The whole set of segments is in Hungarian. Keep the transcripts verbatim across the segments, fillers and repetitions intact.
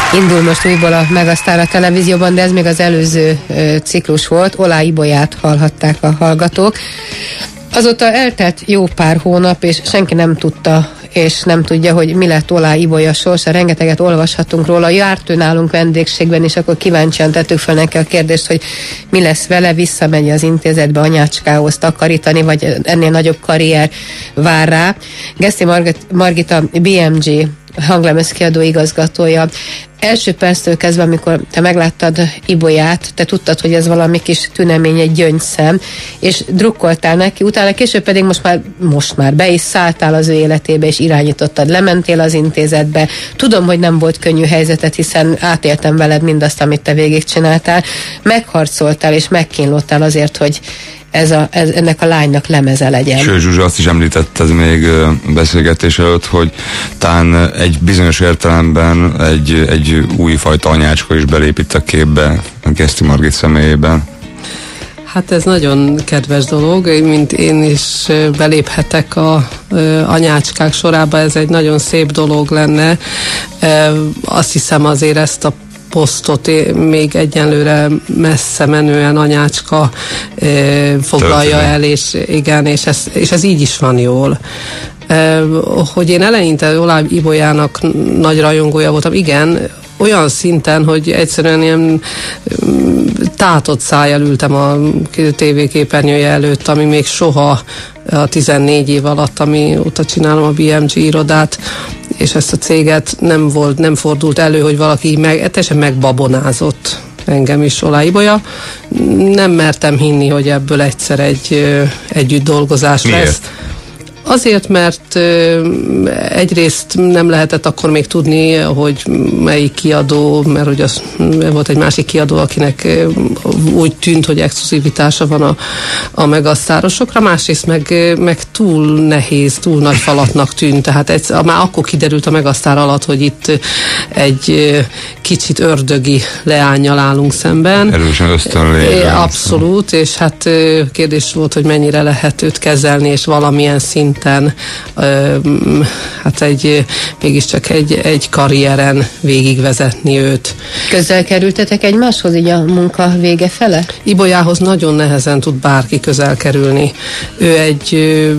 Indul most újból a Megasztár a televízióban, de ez még az előző ö, ciklus volt. Olá Ibolyát hallhatták a hallgatók. Azóta eltelt jó pár hónap, és senki nem tudta, és nem tudja, hogy mi lett Olá Ibolya sorsa. Rengeteget olvashatunk róla. Járt ő nálunk vendégségben, és akkor kíváncsian tettük fel neki a kérdést, hogy mi lesz vele, visszamegy az intézetbe anyácskához takarítani, vagy ennél nagyobb karrier vár rá. Geszti Margit, Margita bé em gé hanglemezkiadó igazgatója. Első perctől kezdve, amikor te megláttad Ibolyát, te tudtad, hogy ez valami kis tünemény, egy gyöngyszem, és drukkoltál neki, utána később pedig most már, most már be is szálltál az ő életébe, és irányítottad, lementél az intézetbe. Tudom, hogy nem volt könnyű helyzetet, hiszen átéltem veled mindazt, amit te végigcsináltál. Megharcoltál és megkínlottál azért, hogy Ez a, ez, ennek a lánynak lemeze legyen. Sőt, Zsuzsa azt is említetted még beszélgetés előtt, hogy talán egy bizonyos értelemben egy, egy újfajta anyácska is belép itt a képbe a Geszti Margit személyében. Hát ez nagyon kedves dolog, mint én is beléphetek a anyácskák sorába, ez egy nagyon szép dolog lenne. Azt hiszem azért ezt a posztot még egyenlőre messze menően anyácska e, foglalja Történet. el, és igen, és ez, és ez így is van jól. E, hogy én eleinte Olá Ibolyának nagy rajongója voltam, igen, olyan szinten, hogy egyszerűen ilyen tátott szájjal ültem a tévéképernyője előtt, ami még soha a tizennégy év alatt, amióta csinálom a bé em gé irodát, és ezt a céget nem volt, nem fordult elő, hogy valaki meg, teljesen megbabonázott engem is Olá Ibolya. Nem mertem hinni, hogy ebből egyszer egy együtt dolgozás Miért? lesz. Azért, mert ö, egyrészt nem lehetett akkor még tudni, hogy melyik kiadó, mert hogy az volt egy másik kiadó, akinek ö, úgy tűnt, hogy exkluzivitása van a, a megasztárosokra, másrészt meg, meg túl nehéz, túl nagy falatnak tűnt, tehát egy, már akkor kiderült a megasztár alatt, hogy itt egy ö, kicsit ördögi leánnyal állunk szemben. Erősen ösztönlé. Abszolút, és hát ö, kérdés volt, hogy mennyire lehet őt kezelni, és valamilyen szint hát egy, mégiscsak egy, egy karrieren végigvezetni őt. Közel kerültetek egymáshoz így a munka vége fele? Ibolyához nagyon nehezen tud bárki közel kerülni. Ő egy,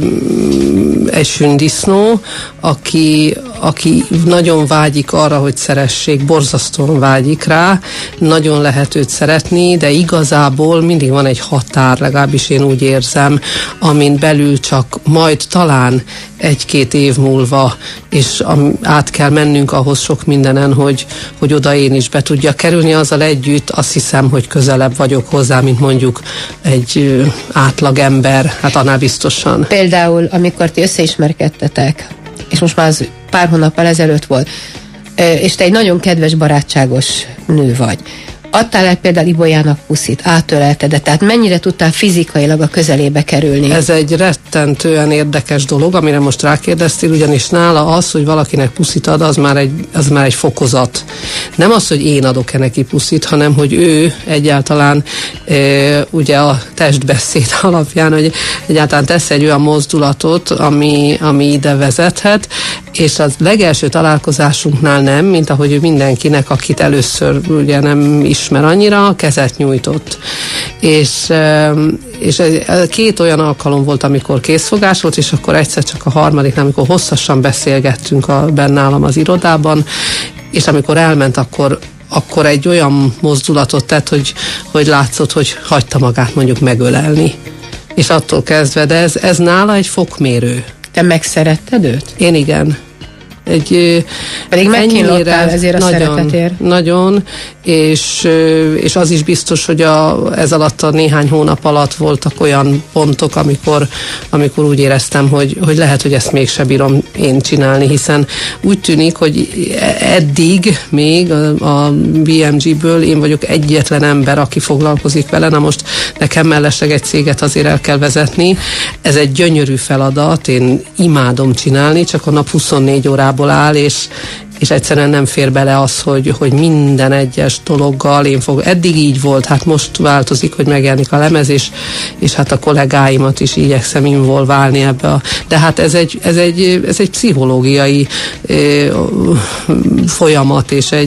egy sündisznó, aki, aki nagyon vágyik arra, hogy szeressék, borzasztóan vágyik rá, nagyon lehet őt szeretni, de igazából mindig van egy határ, legalábbis én úgy érzem, amin belül csak majd talán egy-két év múlva, és át kell mennünk ahhoz sok mindenen, hogy, hogy oda én is be tudja kerülni, azzal együtt azt hiszem, hogy közelebb vagyok hozzá, mint mondjuk egy átlag ember, hát annál biztosan. Például, amikor ti összeismerkedtetek, és most már az pár hónappal ezelőtt volt, és te egy nagyon kedves, barátságos nő vagy, adtál el például Ibolyának puszit, átölelted, de tehát mennyire tudtál fizikailag a közelébe kerülni? Ez egy rettentően érdekes dolog, amire most rákérdeztél, ugyanis nála az, hogy valakinek puszit ad, az már egy, az már egy fokozat. Nem az, hogy én adok-e neki puszit, hanem hogy ő egyáltalán e, ugye a testbeszéd alapján, hogy egyáltalán tesz egy olyan mozdulatot, ami, ami ide vezethet, és az legelső találkozásunknál nem, mint ahogy ő mindenkinek, akit először ugye nem ismer annyira, kezet nyújtott. És, és két olyan alkalom volt, amikor készfogás volt, és akkor egyszer csak a harmadiknál, amikor hosszasan beszélgettünk a, bennálam az irodában, és amikor elment, akkor akkor egy olyan mozdulatot tett, hogy, hogy látszott, hogy hagyta magát mondjuk megölelni. És attól kezdve, de ez, ez nála egy fokmérő. Te megszeretted őt? Én igen. Egy, Pedig megkínlottál ezért a nagyon, szeretetért. Nagyon, és, és az is biztos, hogy a, ez alatt a néhány hónap alatt voltak olyan pontok, amikor, amikor úgy éreztem, hogy, hogy lehet, hogy ezt mégse bírom én csinálni, hiszen úgy tűnik, hogy eddig még a, a bé em gé-ből én vagyok egyetlen ember, aki foglalkozik vele. Na most nekem mellesleg egy céget azért el kell vezetni. Ez egy gyönyörű feladat, én imádom csinálni, csak a nap huszonnégy órából áll, és, és egyszerűen nem fér bele az, hogy, hogy minden egyes dologgal én fog. Eddig így volt, hát most változik, hogy megjelenik a lemez, és, és hát a kollégáimat is igyekszem involválni ebbe a... De hát ez egy, ez egy, ez egy pszichológiai ö, folyamat, és egy,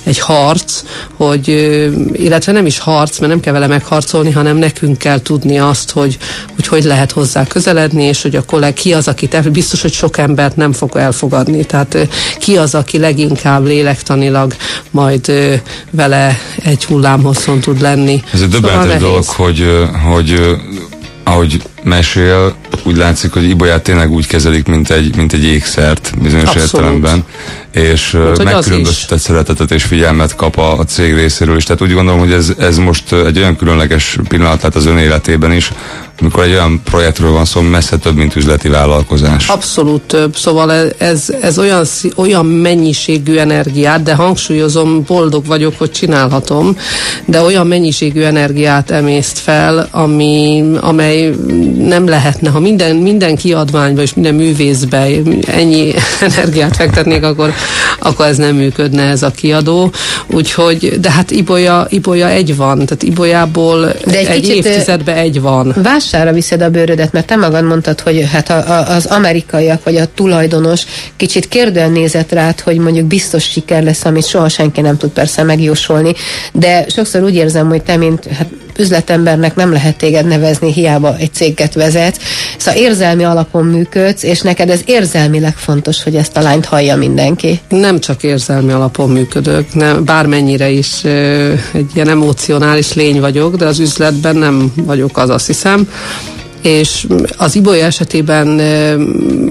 egy harc, hogy, illetve nem is harc, mert nem kell vele megharcolni, hanem nekünk kell tudni azt, hogy hogy, hogy lehet hozzá közeledni, és hogy a kollég ki az, akit biztos, hogy sok embert nem fog elfogadni. Tehát ki az, aki leginkább lélektanilag majd vele egy hullámhosszon tud lenni. Ez egy döbbenetes szóval dolog, hogy, hogy ahogy mesél, úgy látszik, hogy Ibolyát tényleg úgy kezelik, mint egy, mint egy ékszert bizonyos Abszolút. értelemben, és mint, megkülönböztetett szeretetet és figyelmet kap a, a cég részéről is. Tehát úgy gondolom, hogy ez, ez most egy olyan különleges pillanat lett az ön életében is, amikor egy olyan projektről van szó, messze több, mint üzleti vállalkozás. Abszolút több. Szóval ez, ez olyan, olyan mennyiségű energiát, de hangsúlyozom, boldog vagyok, hogy csinálhatom, de olyan mennyiségű energiát emészt fel, ami, amely nem lehetne, ha minden, minden kiadványba és minden művészbe ennyi energiát fektetnék, akkor, akkor ez nem működne, ez a kiadó. Úgyhogy, de hát Ibolya, Ibolya egy van, tehát Ibolyából de egy, egy évtizedben egy van. Vására viszed a bőrödet, mert te magad mondtad, hogy hát a, a, az amerikaiak, vagy a tulajdonos kicsit kérdően nézett rád, hogy mondjuk biztos siker lesz, amit soha senki nem tud persze megjósolni, de sokszor úgy érzem, hogy te, mint hát, üzletembernek nem lehet téged nevezni, hiába egy céget vezet. Szóval érzelmi alapon működsz, és neked ez érzelmileg fontos, hogy ezt a lányt hallja mindenki. Nem csak érzelmi alapon működök, nem, bármennyire is ö, egy ilyen emocionális lény vagyok, de az üzletben nem vagyok az, azt hiszem. És az Ibolya esetében ö,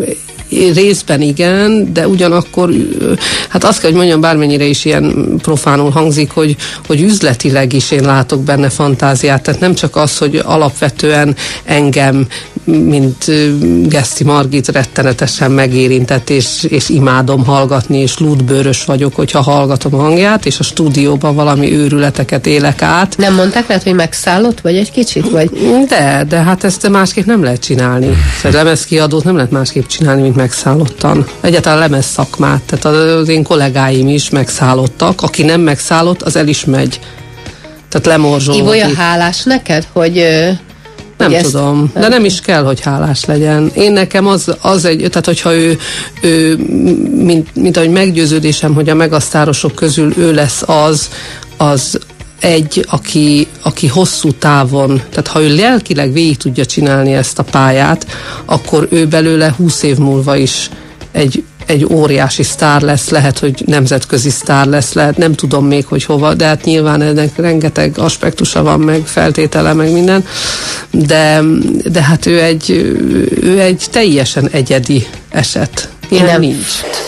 részben igen, de ugyanakkor hát azt kell, hogy mondjam, bármennyire is ilyen profánul hangzik, hogy, hogy üzletileg is én látok benne fantáziát, tehát nem csak az, hogy alapvetően engem, mint Geszti Margit rettenetesen megérintett, és, és imádom hallgatni, és lúdbőrös vagyok, hogyha hallgatom a hangját, és a stúdióban valami őrületeket élek át. Nem mondták lehet, hogy megszállott vagy egy kicsit? Vagy? De, de hát ezt másképp nem lehet csinálni. Egy lemezkiadót nem lehet másképp csinálni, mint megszállottan. Egyáltalán lemez szakmát, tehát az én kollégáim is megszállottak, aki nem megszállott, az el is megy. Tehát lemorzsolódik. Ibolya hálás neked, hogy... Nem ezt, tudom, de nem is kell, hogy hálás legyen. Én nekem az, az egy, tehát hogyha ő, ő mint, mint ahogy meggyőződésem, hogy a megasztárosok közül ő lesz az, az egy, aki, aki hosszú távon, tehát ha ő lelkileg végig tudja csinálni ezt a pályát, akkor ő belőle húsz év múlva is egy, egy óriási sztár lesz, lehet, hogy nemzetközi sztár lesz, lehet, nem tudom még, hogy hova, de hát nyilván ennek rengeteg aspektusa van, meg feltétele, meg minden, de, de hát ő egy, ő egy teljesen egyedi eset. Ilyen nem nincs.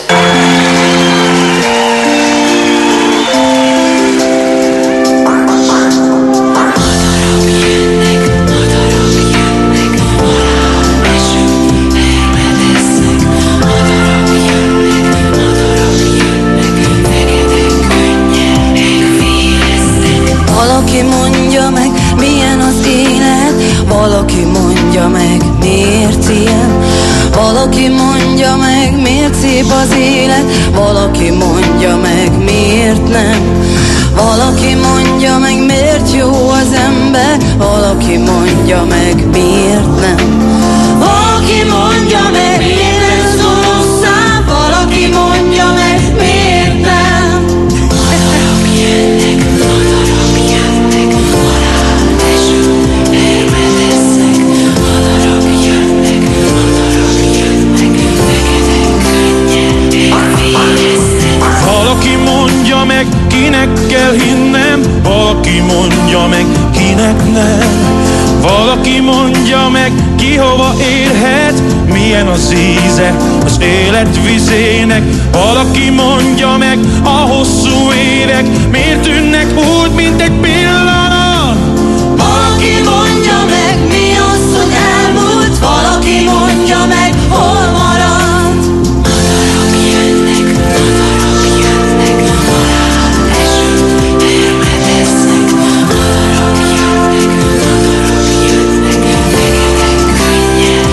Valaki mondja meg, miért ilyen. Valaki mondja meg, miért szép az élet. Valaki mondja meg, miért nem. Valaki mondja meg, miért jó az ember. Valaki mondja meg, miért nem. Valaki mondja meg, miért lesz gonoszszám. Valaki mondja meg, miért nem. Madarak jönnek, madarak jönnek, halál eső, érvedeszek. Madarak jönnek, madarak jönnek, fekete könnyel, érvéreznek. Valaki mondja meg, kinek kell hinnem. Valaki mondja meg, kinek nem. Valaki mondja meg, ki hova érhet, milyen az íze az élet vizének. Valaki mondja meg, a hosszú évek miért tűnnek úgy, mint egy pillanat. Valaki mondja meg, mi az, hogy elmúlt. Valaki mondja meg, hol maradt. Madarak jönnek, madarak jönnek, halál eső, érvedesznek. Madarak jönnek, madarak jönnek, fekete könnyel,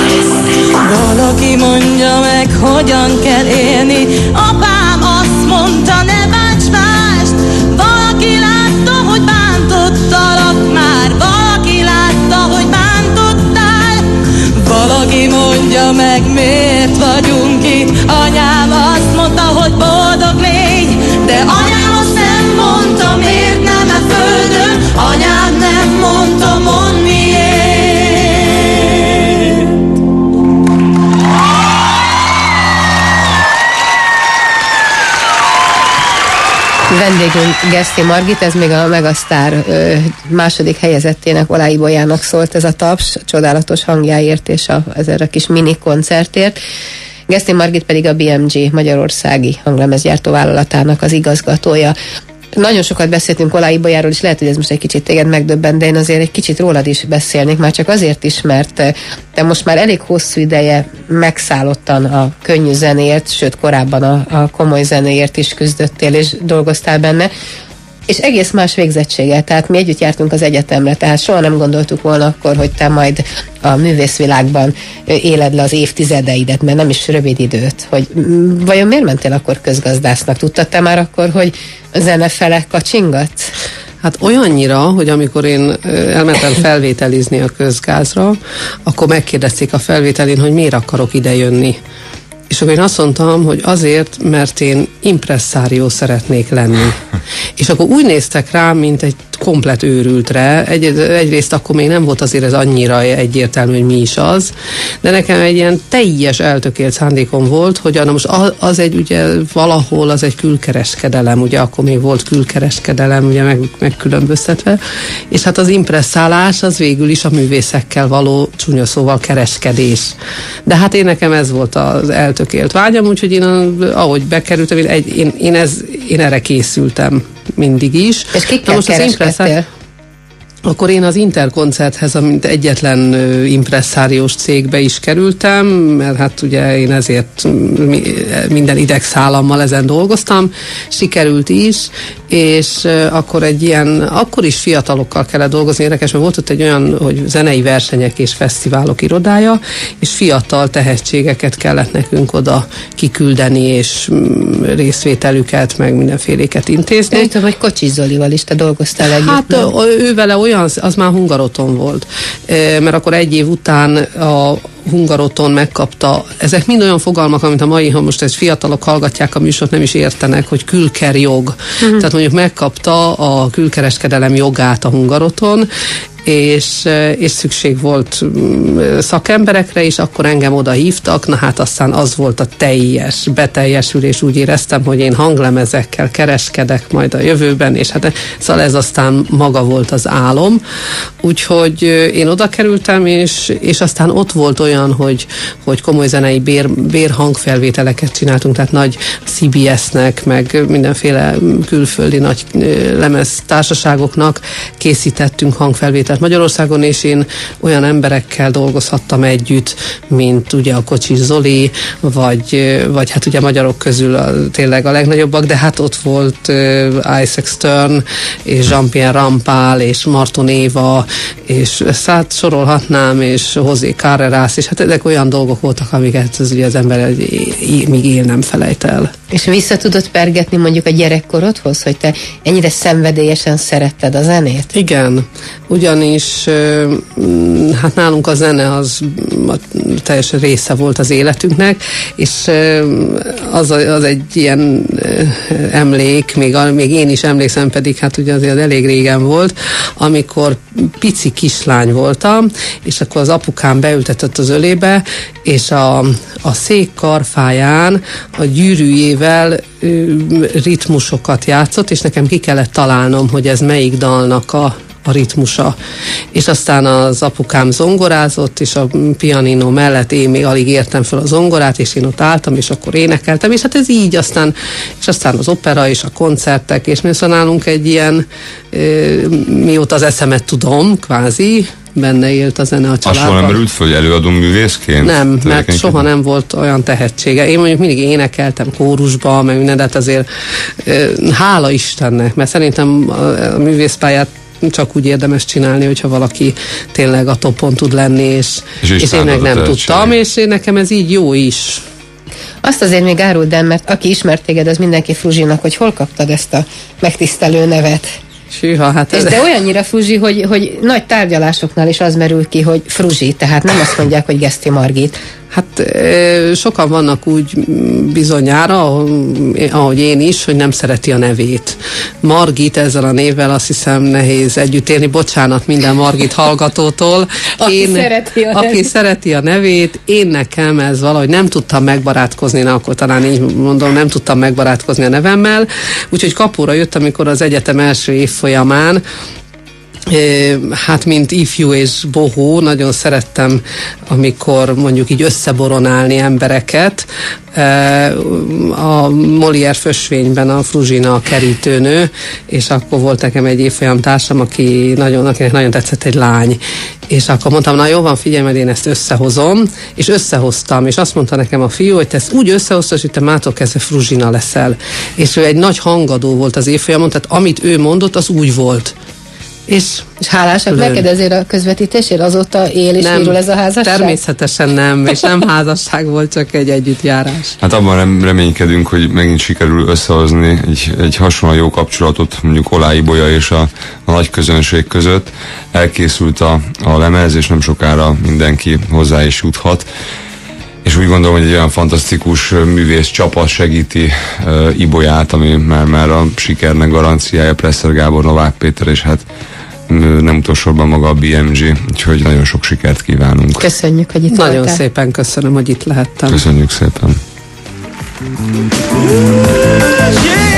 érvéreznek. Valaki mondja meg, hogyan kell élni. Apám azt mondta, Vendégünk Geszti Margit, ez még a Megasztár ö, második helyezettének, Olái Bolyának szólt ez a taps, csodálatos hangjáért és a, ezzel a kis mini koncertért. Geszti Margit pedig a bé em gé Magyarországi hanglemezgyártó vállalatának az igazgatója. Nagyon sokat beszéltünk Olái Bolyáról, és lehet, hogy ez most egy kicsit téged megdöbben, de én azért egy kicsit rólad is beszélnék, már csak azért is, mert te most már elég hosszú ideje megszállottan a könnyű zenéért, sőt korábban a, a komoly zenéért is küzdöttél és dolgoztál benne, és egész más végzettséggel, tehát mi együtt jártunk az egyetemre, tehát soha nem gondoltuk volna akkor, hogy te majd a művészvilágban éled le az évtizedeidet, mert nem is rövid időt, hogy vajon miért mentél akkor közgazdásznak? Tudtad te már akkor, hogy a zene fele kacsingatsz? Hát olyannyira, hogy amikor én elmentem felvételizni a közgázra, akkor megkérdezték a felvételén, hogy miért akarok ide jönni. És akkor én azt mondtam, hogy azért, mert én impresszárió szeretnék lenni. És akkor úgy néztek rám, mint egy komplet őrültre. Egy, egyrészt akkor még nem volt azért ez annyira egyértelmű, hogy mi is az, de nekem egy ilyen teljes eltökélt szándékom volt, hogy na most az, az egy ugye valahol az egy külkereskedelem, ugye akkor még volt külkereskedelem, ugye meg, megkülönböztetve, és hát az impresszálás az végül is a művészekkel való csúnya szóval kereskedés. De hát én nekem ez volt az eltökélt vágyam, úgyhogy én ahogy bekerültem, én, egy, én, én, ez, én erre készültem mindig is. És kikkel kereskedtél? Akkor én az Interkoncerthez, mint egyetlen impresszáriós cégbe is kerültem, mert hát ugye én ezért minden idegszálammal ezen dolgoztam, sikerült is, és akkor egy ilyen, akkor is fiatalokkal kellett dolgozni, érdekes, mert volt ott egy olyan, hogy zenei versenyek és fesztiválok irodája, és fiatal tehetségeket kellett nekünk oda kiküldeni, és részvételüket, meg mindenféléket intézni. Én tudom, hogy Kocsis Zolival is te dolgoztál együtt. Hát ő vele olyan, az már Hungaroton volt, mert akkor egy év után a Hungaroton megkapta, ezek mind olyan fogalmak, amit a mai, ha most ez fiatalok hallgatják a műsort, nem is értenek, hogy külkerjog. Uh-huh. Tehát mondjuk megkapta a külkereskedelem jogát a Hungaroton, és, és szükség volt szakemberekre, és akkor engem oda hívtak, na hát aztán az volt a teljes beteljesülés, úgy éreztem, hogy én hanglemezekkel kereskedek majd a jövőben, és hát szóval ez aztán maga volt az álom, úgyhogy én oda kerültem, és, és aztán ott volt olyan, hogy, hogy komoly zenei bér, bérhangfelvételeket csináltunk, tehát nagy cé bé es-nek, meg mindenféle külföldi nagy lemeztársaságoknak készítettünk hangfelvételt Magyarországon, és én olyan emberekkel dolgozhattam együtt, mint ugye a Kocsis Zoli, vagy, vagy hát ugye magyarok közül a, tényleg a legnagyobbak, de hát ott volt uh, Isaac Stern, és Jean-Pierre Rampal, és Marton Éva, és hát sorolhatnám, és José Carreras, és hát ezek olyan dolgok voltak, amiket az, ugye az ember még él nem felejt el. És vissza tudod pergetni mondjuk a gyerekkorodhoz, hogy te ennyire szenvedélyesen szeretted a zenét? Igen, ugyanis hát nálunk a zene az teljesen része volt az életünknek, és az, az egy ilyen emlék, még, még én is emlékszem, pedig hát ugye azért elég régen volt, amikor pici kislány voltam, és akkor az apukám beültetett az ölébe, és a, a szék karfáján a gyűrűjével ritmusokat játszott, és nekem ki kellett találnom, hogy ez melyik dalnak a a ritmusa. És aztán az apukám zongorázott, és a pianino mellett én még alig értem fel a zongorát, és én ott álltam, és akkor énekeltem, és hát ez így aztán, és aztán az opera, és a koncertek, és mi nálunk egy ilyen, e, mióta az eszemet tudom, kvázi, benne élt a zene a családban. Soha nem merült föl, hogy előadó művészként? Nem, mert soha nem volt olyan tehetsége. Én mondjuk mindig énekeltem kórusba, meg minden, de hát azért e, hála Istennek, mert szerintem a, a művészpályát csak úgy érdemes csinálni, hogyha valaki tényleg a topon tud lenni, és, és, és én meg nem tudtam, és én nekem ez így jó is. Azt azért még áruld el, mert aki ismert téged, az mindenki Fruzsinak, hogy hol kaptad ezt a megtisztelő nevet. Sűha, hát ez... De olyannyira Fruzsi, hogy, hogy nagy tárgyalásoknál is az merül ki, hogy Fruzsi, tehát nem azt mondják, hogy Geszti Margit, Hát sokan vannak úgy bizonyára, ahogy én is, hogy nem szereti a nevét. Margit ezzel a névvel azt hiszem nehéz együtt élni. Bocsánat minden Margit hallgatótól. Aki, én, szereti, a aki nevét. szereti a nevét, én nekem ez valahogy nem tudtam megbarátkozni, na akkor talán így mondom, nem tudtam megbarátkozni a nevemmel. Úgyhogy kapóra jött, amikor az egyetem első évfolyamán, hát mint ifjú és bohó, nagyon szerettem, amikor mondjuk így összeboronálni embereket. A Molière Fösvényben a Fruzsina a kerítőnő, és akkor volt nekem egy évfolyam társam, aki nagyon, akinek nagyon tetszett egy lány. És akkor mondtam, na jó van, figyelj, mert én ezt összehozom, és összehoztam, és azt mondta nekem a fiú, hogy te ezt úgy összehoztad, hogy te mától kezdve Fruzsina leszel. És ő egy nagy hangadó volt az évfolyamon, tehát amit ő mondott, az úgy volt. És, és hálásak lőn. Neked ezért a közvetítésért? Azóta él és írul ez a házasság? Természetesen nem, és nem házasság volt, csak egy együttjárás. Hát abban reménykedünk, hogy megint sikerül összehozni egy, egy hasonló jó kapcsolatot mondjuk Oláh Ibolya és a, a nagy közönség között. Elkészült a, a lemez, és nem sokára mindenki hozzá is juthat. És úgy gondolom, hogy egy olyan fantasztikus művész csapat segíti uh, Ibolyát, ami már, már a sikernek garanciája, Presser Gábor, Novák Péter, és hát nem utolsóban maga a bé em gé, úgyhogy nagyon sok sikert kívánunk. Köszönjük, hogy itt Nagyon voltál. szépen köszönöm, hogy itt lehettem. Köszönjük szépen.